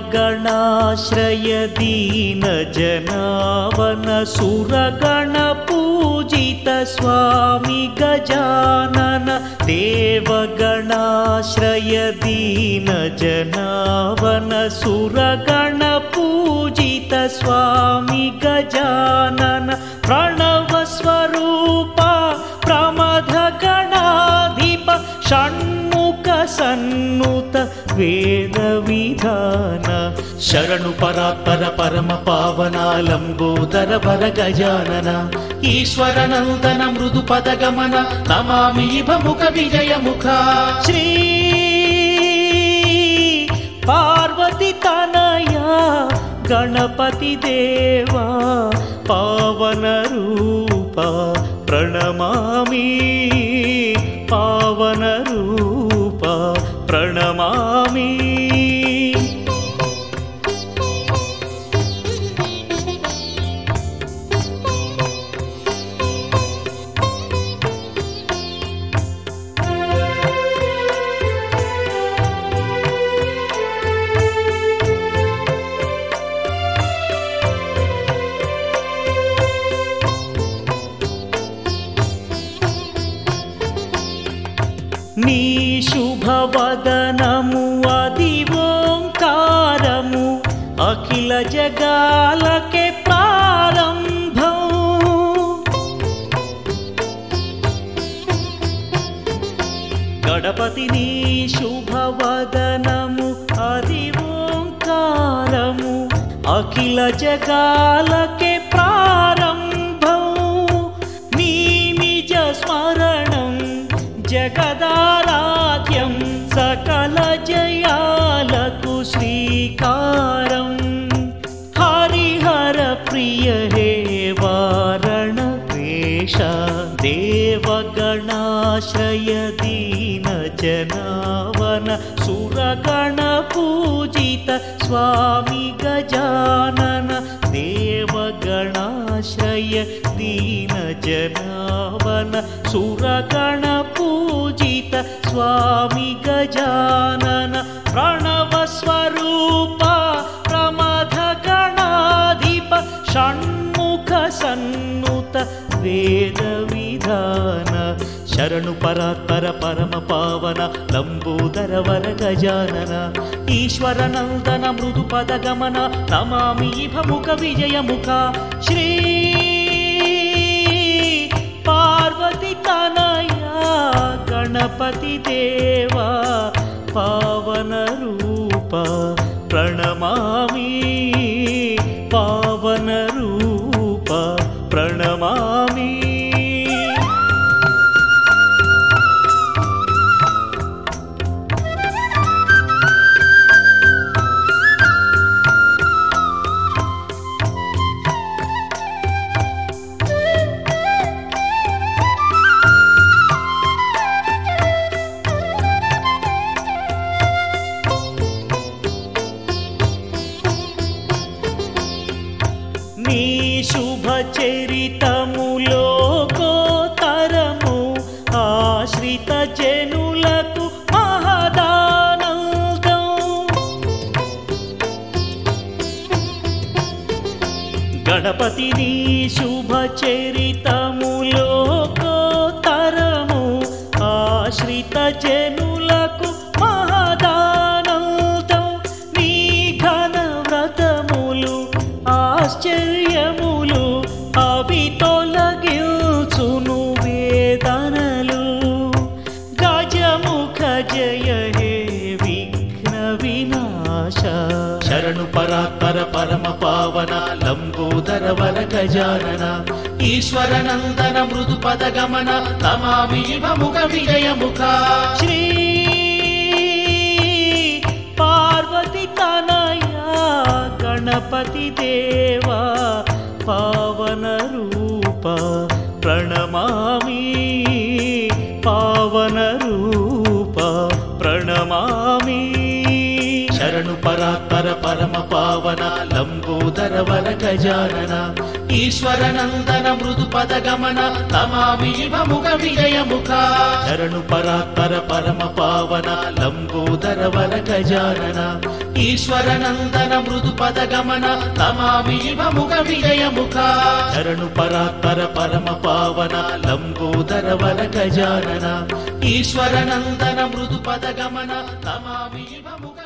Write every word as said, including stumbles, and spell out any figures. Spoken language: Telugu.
देवगणाश्रय दीनजनावन सुरगणपूजित स्वामी गजानन देवगणाश्रय दीनजनावन सुरगणपूजित स्वामी गजानन प्रणवस्वरूप प्रमथगणाधिप षण्मुख सन्नुत वेद विधान शरणु परात्पर परम पावना लंबोदर वर गजानन ईश्वर नंदन मृदु पद गमन नमामि मुख विजय मुख श्री पार्वती तनया गणपति देवा पावन रूपा प्रणमामि पावन रूपा प्रणमामि నీ శుభవదనము అది ఓంకారము అఖిల జగాలకే ప్రారంభం గణపతి నీ శుభవదనము అది ఓంకారము అఖిల జగాలకే ప్రారంభం నీ నిజ స్మరణం జగదారాధ్యం సకల జయాలకు శ్రీకారం హరిహర ప్రియ హే వారణ వేష దేవగణాశ్రయ దీన జనావన సురగణ పూజిత స్వామి గజానన దేవగణాశ్రయ దీన జనావన సురగణ पूजित स्वामी गजानन प्रणव स्वरूप प्रमथगणाधिप षण्मुख सन्नुत वेद विधान शरणु परात्पर परम पावन लंबोदर वर गजानन ईश्वर नंदन मृदु पद गमन नमामि मुख विजय मुख श्री पार्वती तनया गणपति देवा पावन रूपा प्रणमामि पावन रूपा प्रणमामि నీ శుభ చరితములో కోతరము ఆశ్రిత జనులకు మహదానందం గణపతి నీ శుభ చరితములో కోతరము ఆశ్రిత జనులకు మహదానందం నీ ఘన వ్రతములు ఆశ్చర్యములు అవి తొలగించును వేదనలు గజముఖ జయ హే విఘ్న వినాశ శరణు పరాత్పర పరమ పావన లంబోదర వర గజానన ఈశ్వర నందన మృదు పద గమన నమామి ముఖ విజయ ముఖ శ్రీ పార్వతి తనయా गणपति देवा पावन रूपा प्रणमामि पावन रूपा प्रणमामि శరణు పరాత్పర పరమ పావన లంబోదర వర గజానన ఈశ్వర నందన మృదు పద గమన తమామి ముఖ విజయ ముఖ శరణు పరాత్పర పరమ పావన లంబోదర వర గజానన ఈశ్వర నందన మృదు పద గమన తమామి ముఖ విజయ ముఖ శరణు పరాత్పర పరమ పావన లంబోదర వర గజానన ఈశ్వర నందన మృదు పద గమన తమామి ముఖ